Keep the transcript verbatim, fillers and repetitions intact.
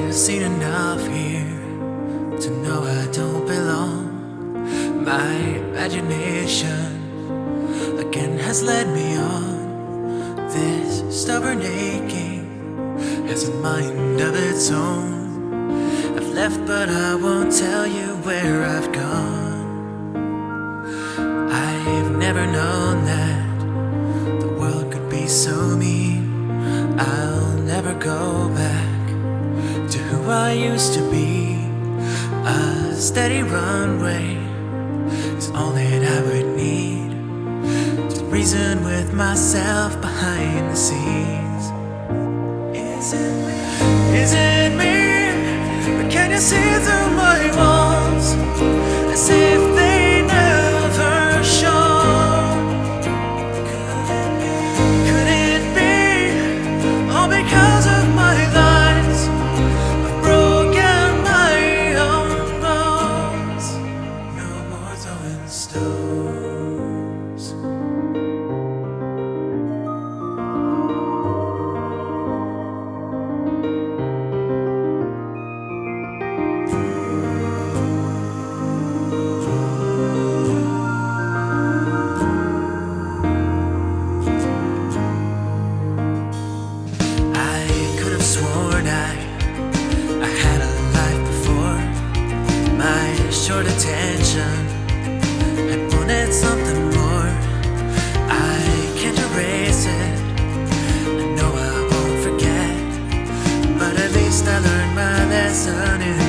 I've seen enough here to know I don't belong. My imagination again has led me on. This stubborn aching has a mind of its own. I've left but I won't tell you where I've gone. I've never known that the world could be so mean. I'll never go back to who I used to be. A steady runway is all that I would need to reason with myself behind the scenes. Is it me? Is it me? Or can you see through my walls as if they never shone? Could it be all because of my lies? I've broken my own bones. No more throwing stones. Sworn I, I had a life before. My short attention had wanted something more. I can't erase it, I know I won't forget, but at least I learned my lesson in